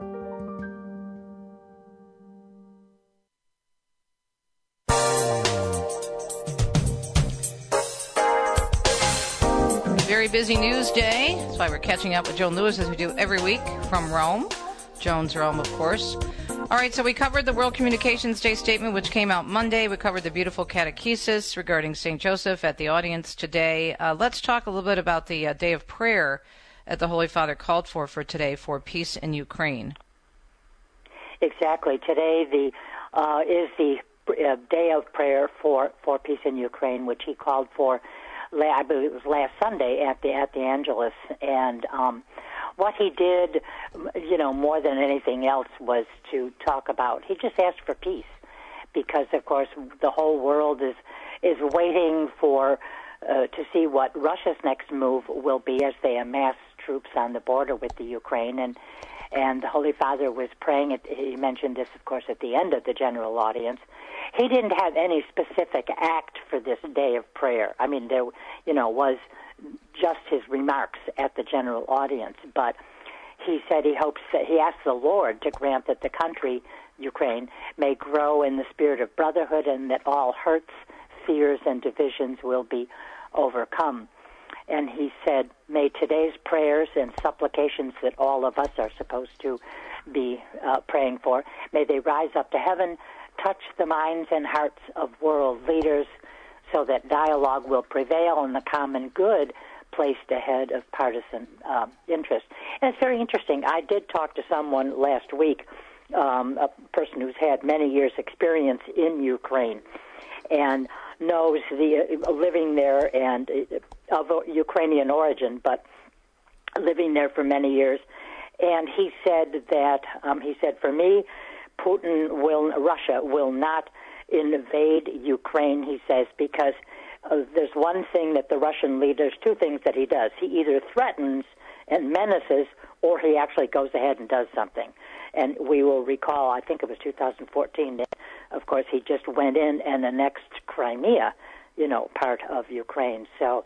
Very busy news day. That's why we're catching up with Joan Lewis as we do every week from Rome. Joan's Rome, of course. All right, so we covered the World Communications Day statement, which came out Monday. We covered the beautiful catechesis regarding Saint Joseph at the audience today. Uh, let's talk a little bit about the uh, day of prayer that the Holy Father called for for today for peace in Ukraine. Exactly. Today the uh, is the uh, day of prayer for, for peace in Ukraine, which he called for, I believe it was last Sunday at the at the Angelus. And um, what he did, you know, more than anything else was to talk about, he just asked for peace, because because, of course, the whole world is is waiting for uh, to see what Russia's next move will be as they amass troops on the border with the Ukraine. And and the Holy Father was praying. At, he mentioned this, of course, at the end of the general audience. He didn't have any specific act for this day of prayer. I mean, there, you know, was just his remarks at the general audience, but he said he hopes that he asked the Lord to grant that the country, Ukraine, may grow in the spirit of brotherhood and that all hurts, fears, and divisions will be overcome. And he said, may today's prayers and supplications that all of us are supposed to be uh, praying for, may they rise up to heaven, touch the minds and hearts of world leaders so that dialogue will prevail and the common good placed ahead of partisan um, interest. And it's very interesting. I did talk to someone last week, um, a person who's had many years' experience in Ukraine and knows the uh, living there and uh, of Ukrainian origin, but living there for many years. And he said that, um, he said, for me, Putin will, Russia will not invade Ukraine, he says, because uh, there's one thing that the Russian leaders, two things that he does. He either threatens and menaces, or he actually goes ahead and does something. And we will recall, I think it was two thousand fourteen, that, of course, he just went in and annexed Crimea, you know, part of Ukraine. So,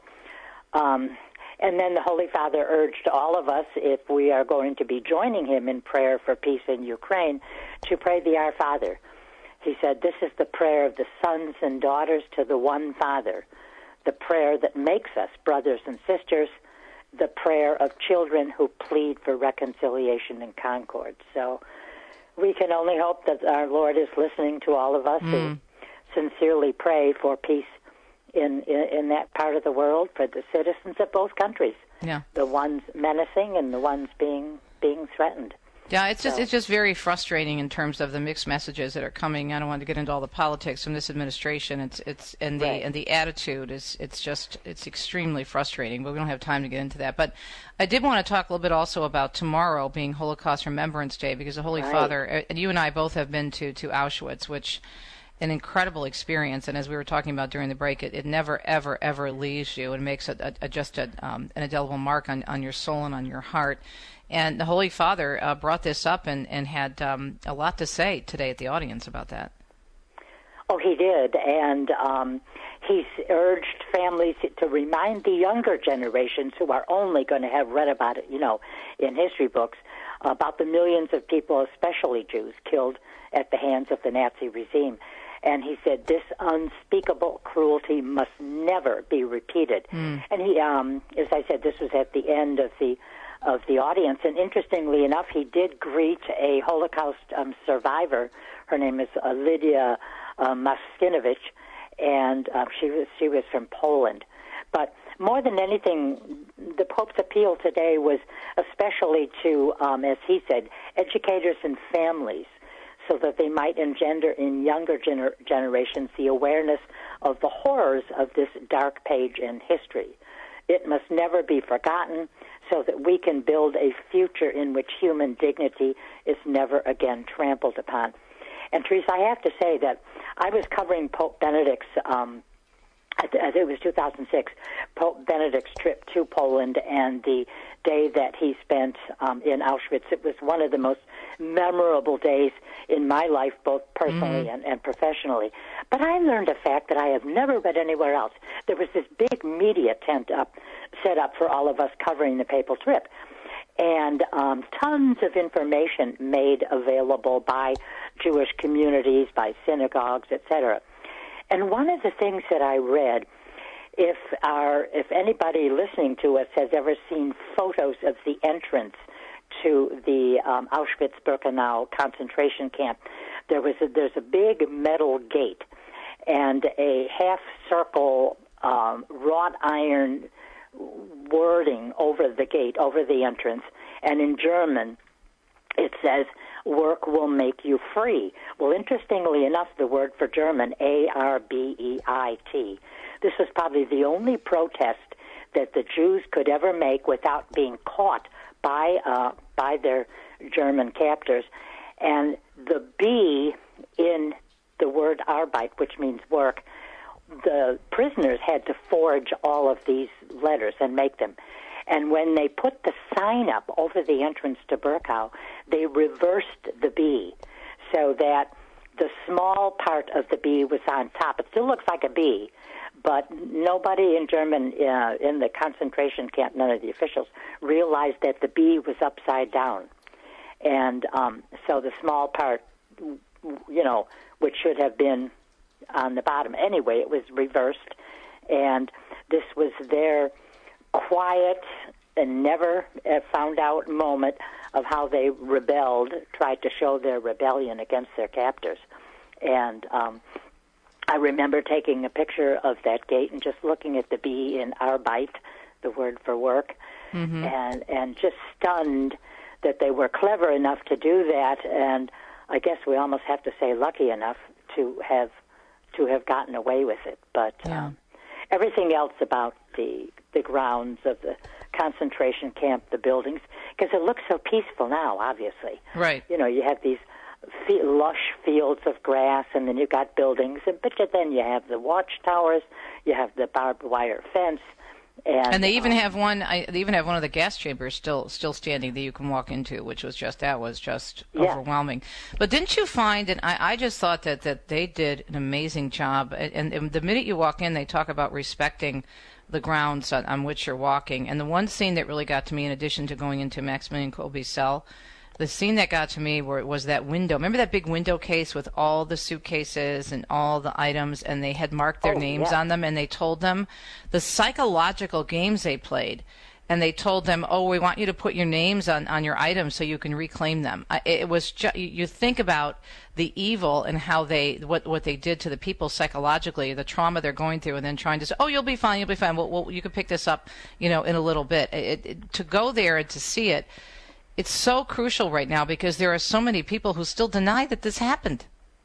um, and then the Holy Father urged all of us, if we are going to be joining him in prayer for peace in Ukraine, to pray the Our Father. He said, this is the prayer of the sons and daughters to the one Father, the prayer that makes us brothers and sisters, the prayer of children who plead for reconciliation and concord. So we can only hope that our Lord is listening to all of us mm. who sincerely pray for peace in, in in that part of the world, for the citizens of both countries, yeah. the ones menacing and the ones being being threatened. Yeah, it's just so. it's just very frustrating in terms of the mixed messages that are coming. I don't want to get into all the politics from this administration. It's it's and the right. and the attitude is it's just it's extremely frustrating. But we don't have time to get into that. But I did want to talk a little bit also about tomorrow being Holocaust Remembrance Day, because the Holy right. Father, and you and I both have been to to Auschwitz, which an incredible experience. And as we were talking about during the break, it, it never ever ever leaves you and makes a, a, a just a, um, an indelible mark on on your soul and on your heart. And the Holy Father uh, brought this up and, and had um, a lot to say today at the audience about that. Oh, he did. And um, he's urged families to remind the younger generations who are only going to have read about it, you know, in history books, about the millions of people, especially Jews, killed at the hands of the Nazi regime. And he said this unspeakable cruelty must never be repeated. Mm. And he, um, as I said, this was at the end of the of the audience. And interestingly enough, he did greet a Holocaust um, survivor. Her name is uh, Lydia uh, Maskinowicz, and uh, she was she was from Poland. But more than anything, the Pope's appeal today was especially to, um, as he said, educators and families, so that they might engender in younger gener- generations the awareness of the horrors of this dark page in history. It must never be forgotten, so that we can build a future in which human dignity is never again trampled upon. And Teresa, I have to say that I was covering Pope Benedict's, um, I think it was two thousand six, Pope Benedict's trip to Poland and the day that he spent um, in Auschwitz. It was one of the most memorable days in my life, both personally mm-hmm. and, and professionally. But I learned a fact that I have never read anywhere else. There was this big media tent up, set up for all of us covering the papal trip, and um, tons of information made available by Jewish communities, by synagogues, et cetera. And one of the things that I read, if our if anybody listening to us has ever seen photos of the entrance to the um, Auschwitz-Birkenau concentration camp, there was a, there's a big metal gate and a half-circle um, wrought iron wording over the gate, over the entrance, and in German it says, "Work will make you free." Well, interestingly enough, the word for German, A R B E I T, this was probably the only protest that the Jews could ever make without being caught by uh, by their German captors. And the B in the word Arbeit, which means work, the prisoners had to forge all of these letters and make them. And when they put the sign up over the entrance to Burkau, they reversed the B so that the small part of the B was on top. It still looks like a B, but nobody in German, uh, in the concentration camp, none of the officials, realized that the B was upside down. And um, so the small part, you know, which should have been on the bottom anyway, it was reversed. And this was their quiet and never found out moment of how they rebelled, tried to show their rebellion against their captors. And um, I remember taking a picture of that gate and just looking at the B in Arbeit, the word for work, mm-hmm. and and just stunned that they were clever enough to do that, and I guess we almost have to say lucky enough to have to have gotten away with it. But yeah. um, everything else about the the grounds of the concentration camp, the buildings, because it looks so peaceful now, obviously. Right. You know, you have these fe- lush fields of grass, and then you've got buildings, and but then you have the watchtowers, you have the barbed wire fence, and, and they even um, have one. I, they even have one of the gas chambers still still standing that you can walk into, which was just that was just yeah. overwhelming. But didn't you find? And I, I just thought that that they did an amazing job. And, and the minute you walk in, they talk about respecting the grounds on, on which you're walking. And the one scene that really got to me, in addition to going into Maximilian Kolbe's cell, the scene that got to me where was that window. Remember that big window case with all the suitcases and all the items, and they had marked their oh, names yeah. on them, and they told them the psychological games they played. And they told them, oh, we want you to put your names on, on your items so you can reclaim them. I, it was ju- you think about the evil and how they what what they did to the people psychologically, the trauma they're going through, and then trying to say, oh, you'll be fine, you'll be fine. Well, well you can pick this up, you know, in a little bit. It, it, to go there and to see it, it's so crucial right now because there are so many people who still deny that this happened.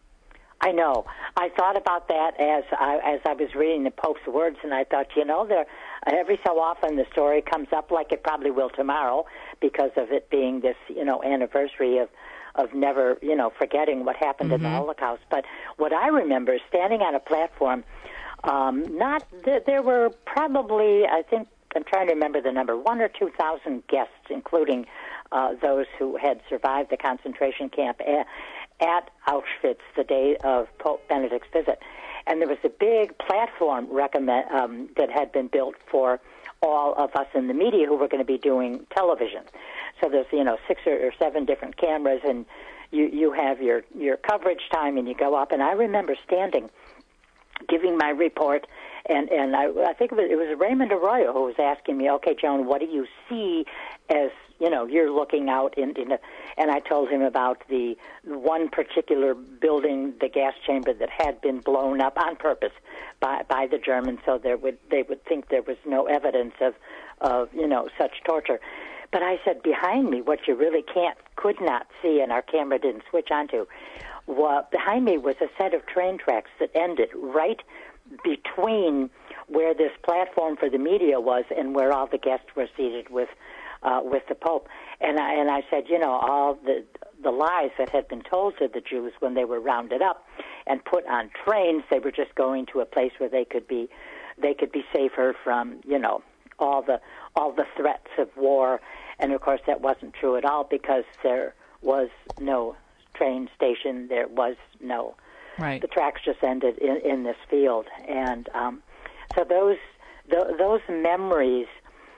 I know. I thought about that as I, as I was reading the Pope's words, and I thought, you know, there every so often the story comes up, like it probably will tomorrow, because of it being this, you know, anniversary of of never, you know, forgetting what happened mm-hmm. in the Holocaust. But what I remember is standing on a platform. Um, not th- there were probably, I think, I'm trying to remember the number, one or two thousand guests, including uh, those who had survived the concentration camp at, at Auschwitz the day of Pope Benedict's visit. And there was a big platform recommend, um, that had been built for all of us in the media who were going to be doing television. So there's, you know, six or, or seven different cameras, and you, you have your, your coverage time, and you go up. And I remember standing, giving my report, and, and I, I think it was, it was Raymond Arroyo who was asking me, okay, Joan, what do you see as, you know, you're looking out in, in a, and I told him about the one particular building, the gas chamber that had been blown up on purpose by by the Germans, so there would they would think there was no evidence of, of you know, such torture. But I said, behind me, what you really can't, could not see, and our camera didn't switch onto, well, behind me was a set of train tracks that ended right between where this platform for the media was and where all the guests were seated with uh, with the Pope. And I, and I said, you know, all the the lies that had been told to the Jews when they were rounded up and put on trains, they were just going to a place where they could be they could be safer from, you know, all the all the threats of war. And of course that wasn't true at all, because there was no train station, there was no right. The tracks just ended in, in this field. And um, so those th- those memories,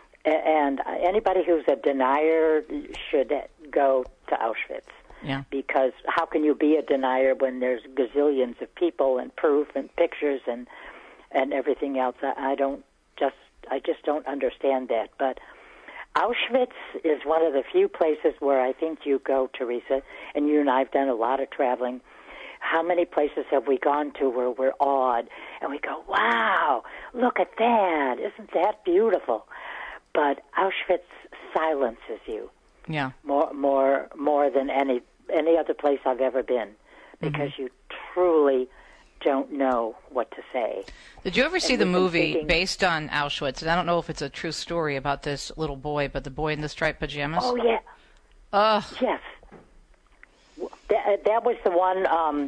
and anybody who's a denier should go to Auschwitz. Yeah. Because how can you be a denier when there's gazillions of people and proof and pictures and and everything else? I, I don't just I just don't understand that. But Auschwitz is one of the few places where I think you go, Teresa, and you and I have done a lot of traveling. How many places have we gone to where we're awed and we go, wow, look at that, isn't that beautiful? But Auschwitz silences you. Yeah. More, more, more than any any other place I've ever been, because mm-hmm. you truly don't know what to say. Did you ever see the movie thinking, based on Auschwitz? And I don't know if it's a true story about this little boy, but the boy in the striped pajamas. Oh yeah. Ugh. Yes. That, that was the one. Um,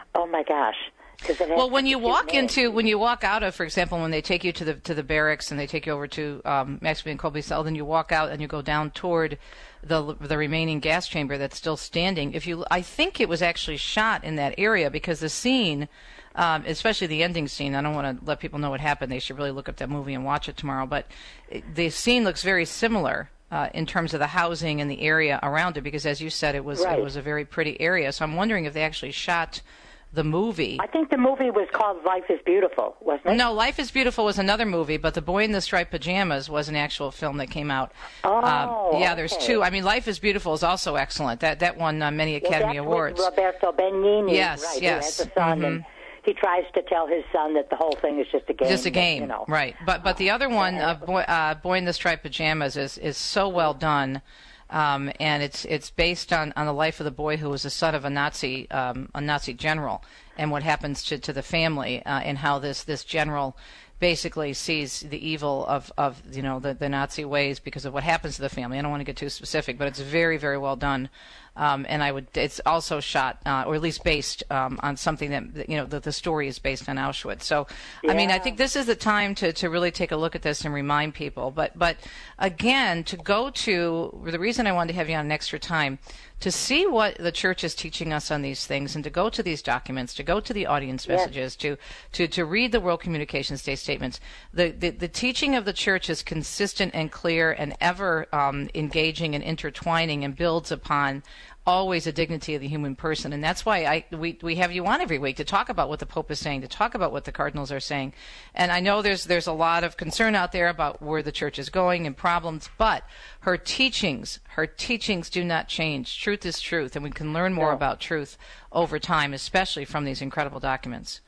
Oh my gosh. Well, when you walk into, when you walk out of, for example, when they take you to the to the barracks and they take you over to um, Maximilian Kolbe's cell, then you walk out and you go down toward the the remaining gas chamber that's still standing. If you, I think it was actually shot in that area because the scene, um, especially the ending scene, I don't want to let people know what happened. They should really look up that movie and watch it tomorrow. But the scene looks very similar uh, in terms of the housing and the area around it because, as you said, it was right. it was a very pretty area. So I'm wondering if they actually shot the movie. I think the movie was called Life is Beautiful, wasn't it? No, Life is Beautiful was another movie, but The Boy in the Striped Pajamas was an actual film that came out. Oh, uh, yeah, there's okay. two. I mean, Life is Beautiful is also excellent. That that won uh, many Academy well, that's Awards. With Roberto Benigni, yes, right, yes. who has a son, mm-hmm. and he tries to tell his son that the whole thing is just a game. Just a game, you know. right. But but the other one, uh, Boy, uh, Boy in the Striped Pajamas, is, is so well done. Um, and it's it's based on, on the life of the boy who was the son of a Nazi um, a Nazi general, and what happens to, to the family, uh, and how this, this general basically sees the evil of, of you know the, the Nazi ways because of what happens to the family. I don't want to get too specific, but it's very very well done. Um, and I would it's also shot uh, or at least based um, on something that you know that the story is based on Auschwitz. So yeah. I mean I think this is the time to, to really take a look at this and remind people. But but again, to go to the reason I wanted to have you on an extra time to see what the church is teaching us on these things, and to go to these documents, to go to the audience yes. messages, to, to, to read the World Communications Day statements. The, the, the teaching of the church is consistent and clear and ever um, engaging and intertwining and builds upon always a dignity of the human person. And that's why I we, we have you on every week to talk about what the Pope is saying, to talk about what the cardinals are saying. And I know there's there's a lot of concern out there about where the church is going and problems, but her teachings, her teachings do not change. Truth is truth, and we can learn more no. about truth over time, especially from these incredible documents.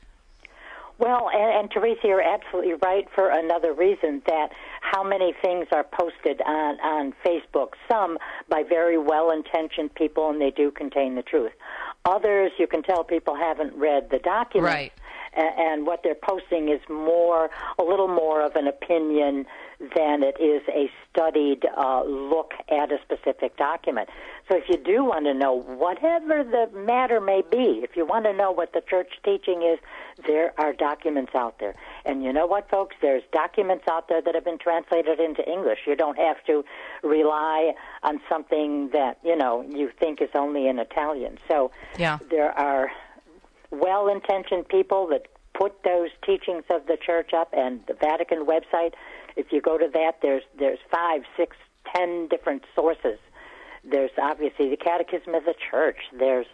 Well, and, and Teresa, you're absolutely right for another reason, that how many things are posted on, on Facebook, some by very well-intentioned people, and they do contain the truth. Others, you can tell people haven't read the documents. Right. And, and what they're posting is more, a little more of an opinion than it is a studied uh, look at a specific document. So if you do want to know, whatever the matter may be, if you want to know what the church teaching is, there are documents out there. And you know what, folks? There's documents out there that have been translated into English. You don't have to rely on something that, you know, you think is only in Italian. So yeah. there are well-intentioned people that put those teachings of the church up, and the Vatican website, if you go to that, there's there's five, six, ten different sources. There's obviously the Catechism of the Church. There's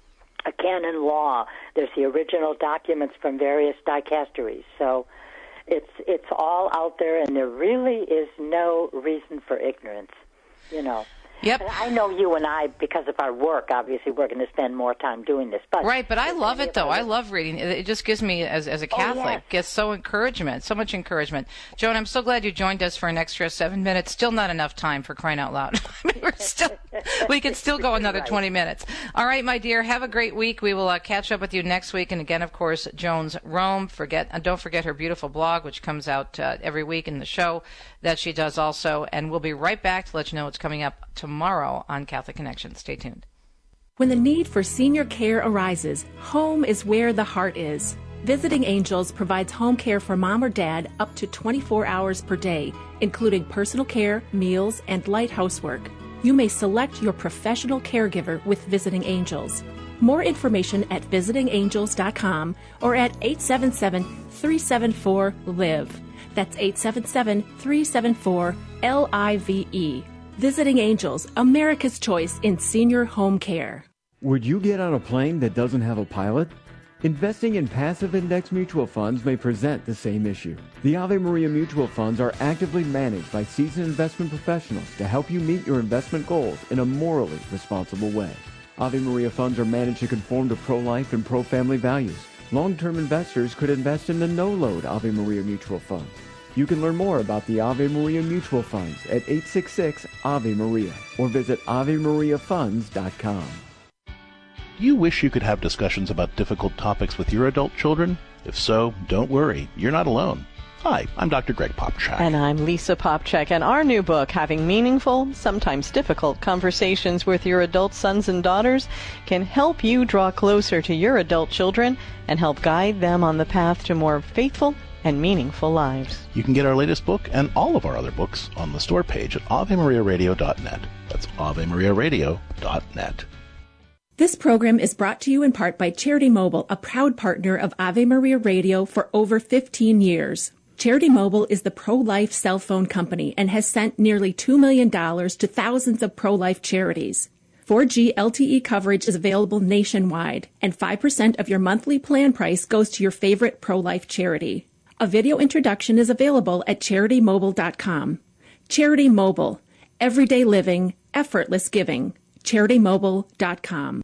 a canon law. There's the original documents from various dicasteries. So it's it's all out there, and there really is no reason for ignorance, you know. Yep. And I know you and I, because of our work, obviously we're going to spend more time doing this. But right, but I love it, though. I love reading. It just gives me, as as a Catholic, oh, yes. gets so encouragement, so much encouragement. Joan, I'm so glad you joined us for an extra seven minutes. Still not enough time, for crying out loud. I mean, we're still, we could still go another right. twenty minutes. All right, my dear, have a great week. We will uh, catch up with you next week. And again, of course, Joan's Rome. Forget, uh, don't forget her beautiful blog, which comes out uh, every week, in the show that she does also. And we'll be right back to let you know what's coming up tomorrow on Catholic Connection. Stay tuned. When the need for senior care arises, home is where the heart is. Visiting Angels provides home care for mom or dad up to twenty-four hours per day, including personal care, meals, and light housework. You may select your professional caregiver with Visiting Angels. More information at visiting angels dot com or at eight seven seven, three seven four, L I V E. That's eight seven seven, three seven four, L I V E. Visiting Angels, America's choice in senior home care. Would you get on a plane that doesn't have a pilot? Investing in passive index mutual funds may present the same issue. The Ave Maria mutual funds are actively managed by seasoned investment professionals to help you meet your investment goals in a morally responsible way. Ave Maria funds are managed to conform to pro-life and pro-family values. Long-term investors could invest in the no-load Ave Maria mutual funds. You can learn more about the Ave Maria mutual funds at eight six six, A V E Maria or visit ave maria funds dot com. You wish you could have discussions about difficult topics with your adult children? If so, don't worry, you're not alone. Hi, I'm Doctor Greg Popcak. And I'm Lisa Popcak, and our new book, Having Meaningful, Sometimes Difficult Conversations with Your Adult Sons and Daughters, can help you draw closer to your adult children and help guide them on the path to more faithful and meaningful lives. You can get our latest book and all of our other books on the store page at ave maria radio dot net. That's ave maria radio dot net. This program is brought to you in part by Charity Mobile, a proud partner of Ave Maria Radio for over fifteen years. Charity Mobile is the pro-life cell phone company and has sent nearly two million dollars to thousands of pro-life charities. four G L T E coverage is available nationwide, and five percent of your monthly plan price goes to your favorite pro-life charity. A video introduction is available at charity mobile dot com. Charity Mobile. Everyday living, effortless giving. charity mobile dot com.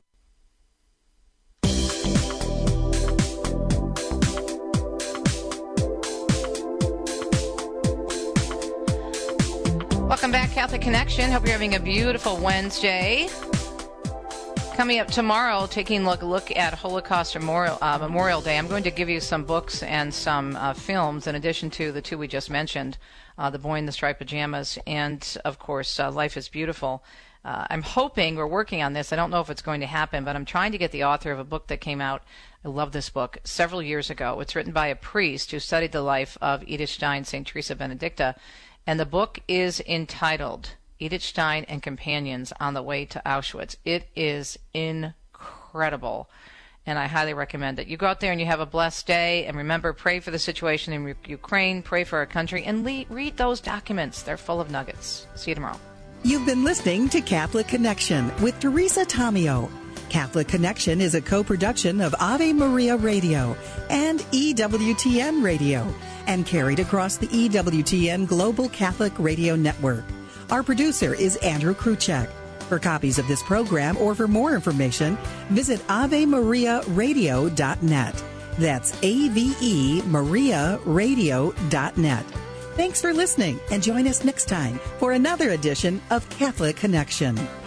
Welcome back, Catholic Connection. Hope you're having a beautiful Wednesday. Coming up tomorrow, taking a look, look at Holocaust Memorial, uh, Memorial Day, I'm going to give you some books and some uh, films in addition to the two we just mentioned, uh, The Boy in the Striped Pajamas and, of course, uh, Life is Beautiful. Uh, I'm hoping, we're working on this, I don't know if it's going to happen, but I'm trying to get the author of a book that came out, I love this book, several years ago. It's written by a priest who studied the life of Edith Stein, Saint Teresa Benedicta, and the book is entitled Edith Stein and Companions on the Way to Auschwitz. It is incredible, and I highly recommend it. You go out there and you have a blessed day, and remember, pray for the situation in Ukraine, pray for our country, and le- read those documents. They're full of nuggets. See you tomorrow. You've been listening to Catholic Connection with Teresa Tomeo. Catholic Connection is a co-production of Ave Maria Radio and E W T N Radio, and carried across the E W T N Global Catholic Radio Network. Our producer is Andrew Kruchek. For copies of this program or for more information, visit ave maria radio dot net. That's A V E Maria Radio dot net. Thanks for listening, and join us next time for another edition of Catholic Connection.